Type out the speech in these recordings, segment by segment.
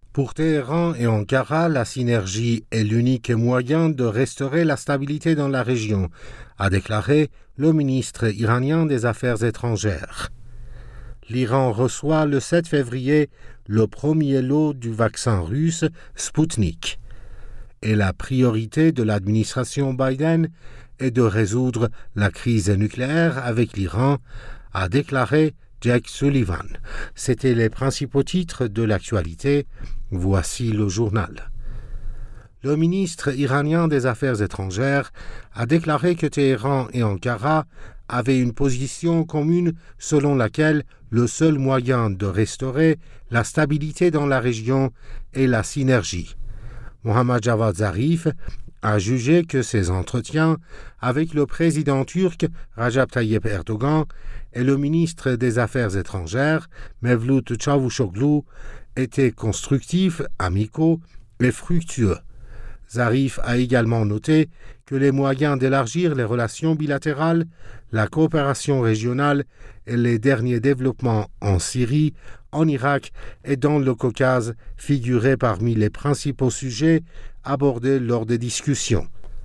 Pour Téhéran et Ankara, la synergie est l'unique moyen de restaurer la stabilité dans la région, a déclaré le ministre iranien des Affaires étrangères. L'Iran reçoit le 7 février le premier lot du vaccin russe Sputnik. Et la priorité de l'administration Biden est de résoudre la crise nucléaire avec l'Iran, a déclaré Jake Sullivan. C'étaient les principaux titres de l'actualité. Voici le journal. Le ministre iranien des Affaires étrangères a déclaré que Téhéran et Ankara avaient une position commune selon laquelle le seul moyen de restaurer la stabilité dans la région est la synergie. Mohammad Javad Zarif a jugé que ses entretiens avec le président turc Recep Tayyip Erdogan et le ministre des Affaires étrangères Mevlut Çavuşoğlu étaient constructifs, amicaux et fructueux. Zarif a également noté que les moyens d'élargir les relations bilatérales, la coopération régionale et les derniers développements en Syrie, en Irak et dans le Caucase figuraient parmi les principaux sujets abordés lors des discussions.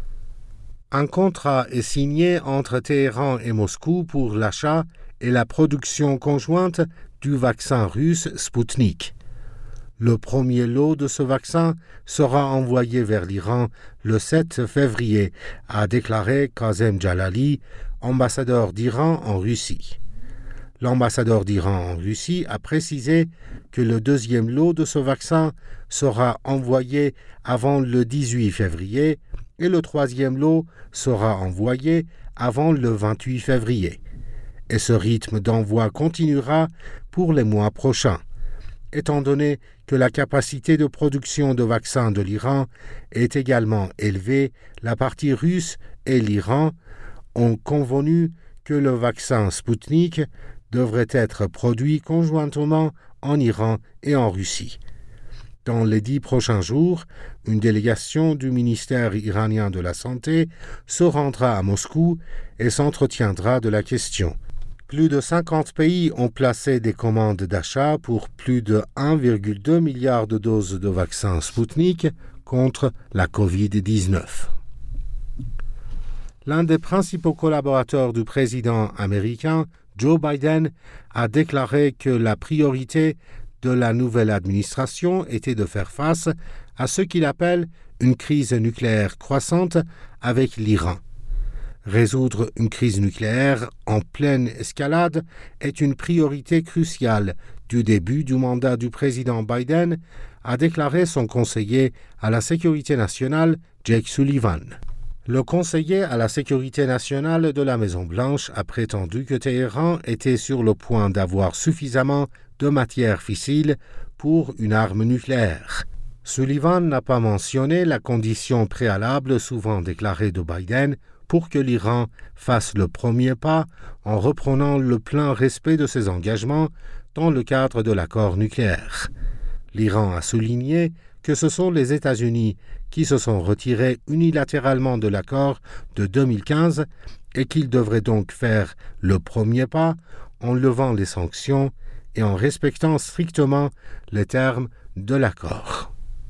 Un contrat est signé entre Téhéran et Moscou pour l'achat et la production conjointe du vaccin russe Sputnik. Le premier lot de ce vaccin sera envoyé vers l'Iran le 7 février, a déclaré Kazem Jalali, ambassadeur d'Iran en Russie. L'ambassadeur d'Iran en Russie a précisé que le deuxième lot de ce vaccin sera envoyé avant le 18 février et le troisième lot sera envoyé avant le 28 février. Et ce rythme d'envoi continuera pour les mois prochains. Étant donné que la capacité de production de vaccins de l'Iran est également élevée, la partie russe et l'Iran ont convenu que le vaccin Sputnik devrait être produit conjointement en Iran et en Russie. Dans les 10 prochains jours, une délégation du ministère iranien de la Santé se rendra à Moscou et s'entretiendra de la question. Plus de 50 pays ont placé des commandes d'achat pour plus de 1,2 milliard de doses de vaccins Sputnik contre la COVID-19. L'un des principaux collaborateurs du président américain, Joe Biden, a déclaré que la priorité de la nouvelle administration était de faire face à ce qu'il appelle une crise nucléaire croissante avec l'Iran. Résoudre une crise nucléaire en pleine escalade est une priorité cruciale du début du mandat du président Biden, a déclaré son conseiller à la sécurité nationale, Jake Sullivan. Le conseiller à la sécurité nationale de la Maison-Blanche a prétendu que Téhéran était sur le point d'avoir suffisamment de matière fissile pour une arme nucléaire. Sullivan n'a pas mentionné la condition préalable souvent déclarée de Biden pour que l'Iran fasse le premier pas en reprenant le plein respect de ses engagements dans le cadre de l'accord nucléaire. L'Iran a souligné que ce sont les États-Unis qui se sont retirés unilatéralement de l'accord de 2015 et qu'ils devraient donc faire le premier pas en levant les sanctions et en respectant strictement les termes de l'accord.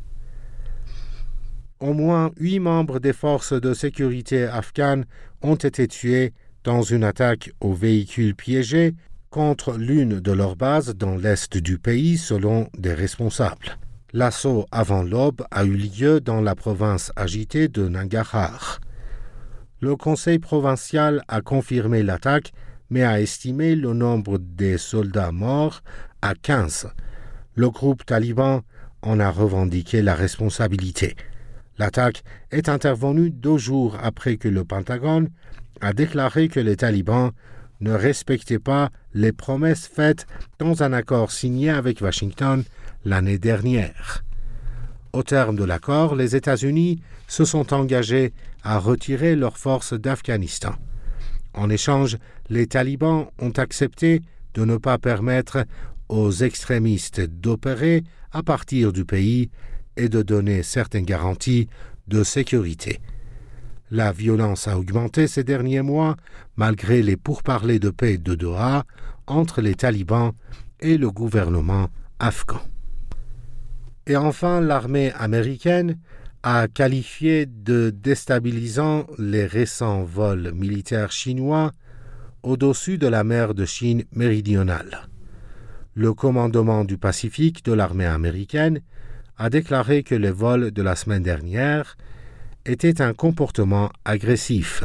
Au moins 8 membres des forces de sécurité afghanes ont été tués dans une attaque aux véhicules piégés contre l'une de leurs bases dans l'est du pays, selon des responsables. L'assaut avant l'aube a eu lieu dans la province agitée de Nangarhar. Le conseil provincial a confirmé l'attaque, mais a estimé le nombre des soldats morts à 15. Le groupe taliban en a revendiqué la responsabilité. L'attaque est intervenue 2 jours après que le Pentagone a déclaré que les talibans ne respectaient pas les promesses faites dans un accord signé avec Washington l'année dernière. Au terme de l'accord, les États-Unis se sont engagés à retirer leurs forces d'Afghanistan. En échange, les talibans ont accepté de ne pas permettre aux extrémistes d'opérer à partir du pays et de donner certaines garanties de sécurité. La violence a augmenté ces derniers mois malgré les pourparlers de paix de Doha entre les talibans et le gouvernement afghan. Et enfin, l'armée américaine a qualifié de déstabilisant les récents vols militaires chinois au-dessus de la mer de Chine méridionale. Le commandement du Pacifique de l'armée américaine a déclaré que les vols de la semaine dernière étaient un comportement agressif.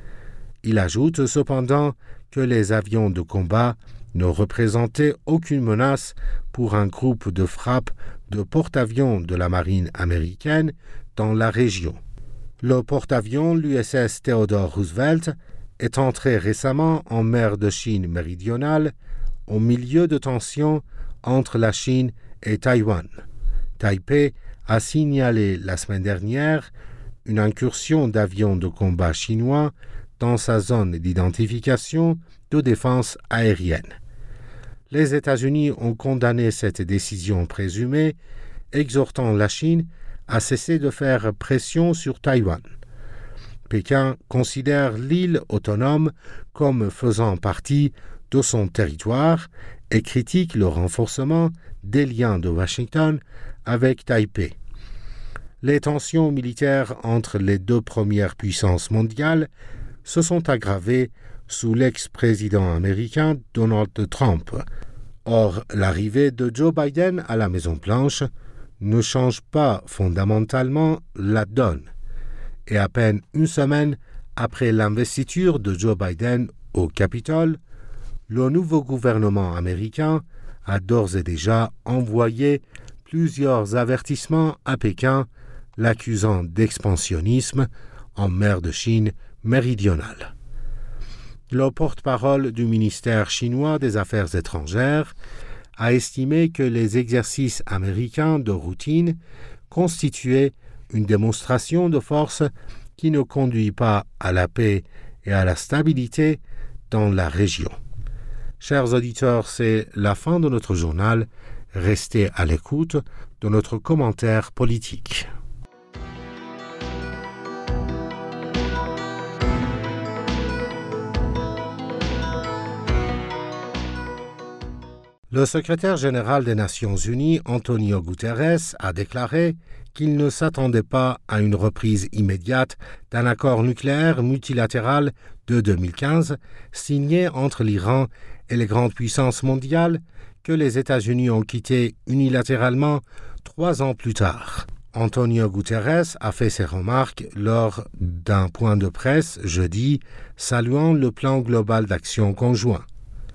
Il ajoute cependant que les avions de combat ne représentaient aucune menace pour un groupe de frappe de porte-avions de la marine américaine dans la région. Le porte-avions l'USS Theodore Roosevelt est entré récemment en mer de Chine méridionale au milieu de tensions entre la Chine et Taïwan. Taipei a signalé la semaine dernière une incursion d'avions de combat chinois dans sa zone d'identification de défense aérienne. Les États-Unis ont condamné cette décision présumée, exhortant la Chine à cesser de faire pression sur Taïwan. Pékin considère l'île autonome comme faisant partie de son territoire et critique le renforcement des liens de Washington avec Taipei. Les tensions militaires entre les deux premières puissances mondiales se sont aggravées sous l'ex-président américain Donald Trump. Or, l'arrivée de Joe Biden à la Maison-Blanche ne change pas fondamentalement la donne. Et à peine une semaine après l'investiture de Joe Biden au Capitole, le nouveau gouvernement américain a d'ores et déjà envoyé plusieurs avertissements à Pékin, l'accusant d'expansionnisme en mer de Chine méridionale. Le porte-parole du ministère chinois des Affaires étrangères a estimé que les exercices américains de routine constituaient une démonstration de force qui ne conduit pas à la paix et à la stabilité dans la région. Chers auditeurs, c'est la fin de notre journal. Restez à l'écoute de notre commentaire politique. Le secrétaire général des Nations Unies, Antonio Guterres, a déclaré qu'il ne s'attendait pas à une reprise immédiate d'un accord nucléaire multilatéral de 2015 signé entre l'Iran et les grandes puissances mondiales que les États-Unis ont quitté unilatéralement 3 ans plus tard. Antonio Guterres a fait ses remarques lors d'un point de presse jeudi saluant le plan global d'action conjoint.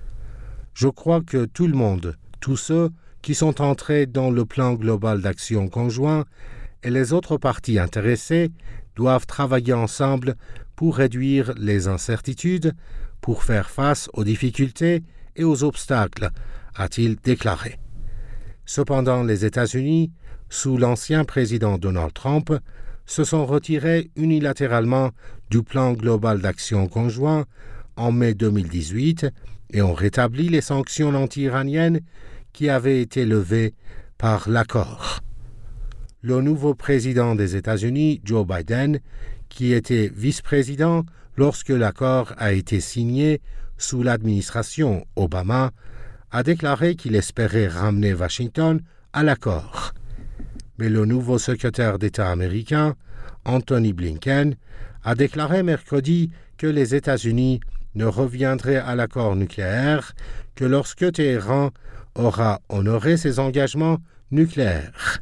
Je crois que tout le monde, tous ceux qui sont entrés dans le plan global d'action conjoint et les autres parties intéressées doivent travailler ensemble pour réduire les incertitudes, pour faire face aux difficultés et aux obstacles, a-t-il déclaré. Cependant, les États-Unis, sous l'ancien président Donald Trump, se sont retirés unilatéralement du plan global d'action conjoint en mai 2018 et ont rétabli les sanctions anti-iraniennes qui avaient été levées par l'accord. Le nouveau président des États-Unis, Joe Biden, qui était vice-président lorsque l'accord a été signé sous l'administration Obama, a déclaré qu'il espérait ramener Washington à l'accord. Mais le nouveau secrétaire d'État américain, Anthony Blinken, a déclaré mercredi que les États-Unis ne reviendraient à l'accord nucléaire que lorsque Téhéran aura honoré ses engagements nucléaires.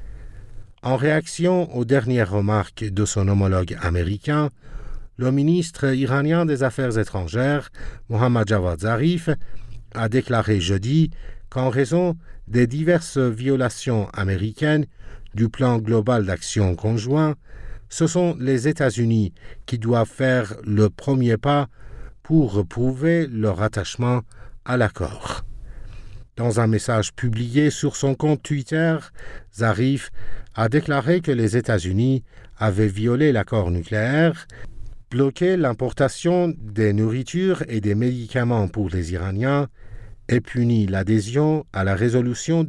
En réaction aux dernières remarques de son homologue américain, le ministre iranien des Affaires étrangères, Mohammad Javad Zarif, a déclaré jeudi qu'en raison des diverses violations américaines du plan global d'action conjoint, ce sont les États-Unis qui doivent faire le premier pas pour prouver leur attachement à l'accord. Dans un message publié sur son compte Twitter, Zarif a déclaré que les États-Unis avaient violé l'accord nucléaire, bloqué l'importation des nourritures et des médicaments pour les Iraniens et puni l'adhésion à la résolution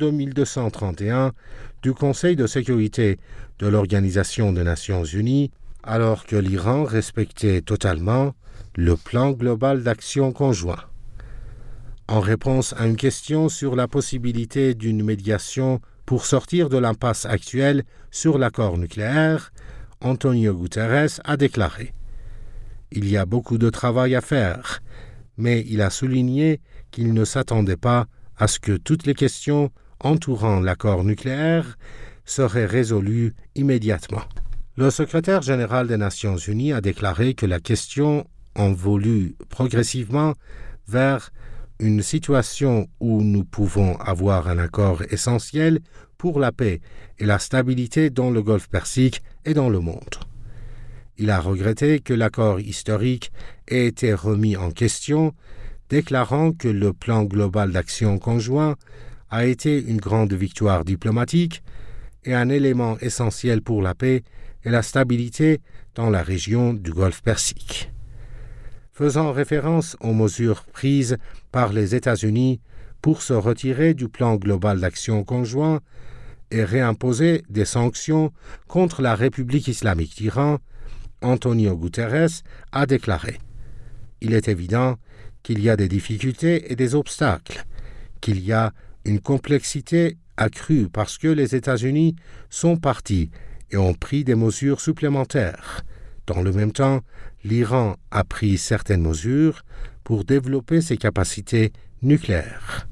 2231 du Conseil de sécurité de l'Organisation des Nations Unies, alors que l'Iran respectait totalement le plan global d'action conjoint. En réponse à une question sur la possibilité d'une médiation Pour sortir de l'impasse actuelle sur l'accord nucléaire, Antonio Guterres a déclaré « Il y a beaucoup de travail à faire », mais il a souligné qu'il ne s'attendait pas à ce que toutes les questions entourant l'accord nucléaire seraient résolues immédiatement. Le secrétaire général des Nations Unies a déclaré que la question évolue progressivement vers une situation où nous pouvons avoir un accord essentiel pour la paix et la stabilité dans le Golfe Persique et dans le monde. Il a regretté que l'accord historique ait été remis en question, déclarant que le plan global d'action conjoint a été une grande victoire diplomatique et un élément essentiel pour la paix et la stabilité dans la région du Golfe Persique. Faisant référence aux mesures prises par les États-Unis pour se retirer du plan global d'action conjoint et réimposer des sanctions contre la République islamique d'Iran, Antonio Guterres a déclaré « Il est évident qu'il y a des difficultés et des obstacles, qu'il y a une complexité accrue parce que les États-Unis sont partis et ont pris des mesures supplémentaires. Dans le même temps, l'Iran a pris certaines mesures pour développer ses capacités nucléaires.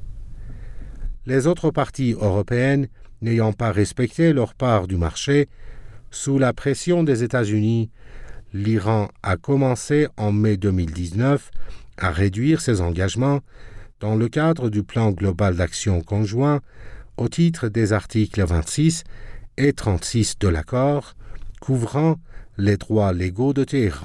Les autres parties européennes n'ayant pas respecté leur part du marché, sous la pression des États-Unis, l'Iran a commencé en mai 2019 à réduire ses engagements dans le cadre du plan global d'action conjoint au titre des articles 26 et 36 de l'accord couvrant les droits légaux de Téhéran.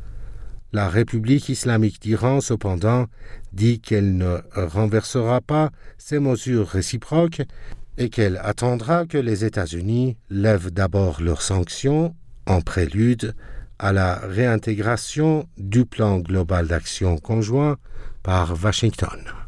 La République islamique d'Iran, cependant, dit qu'elle ne renversera pas ces mesures réciproques et qu'elle attendra que les États-Unis lèvent d'abord leurs sanctions en prélude à la réintégration du plan global d'action conjoint par Washington.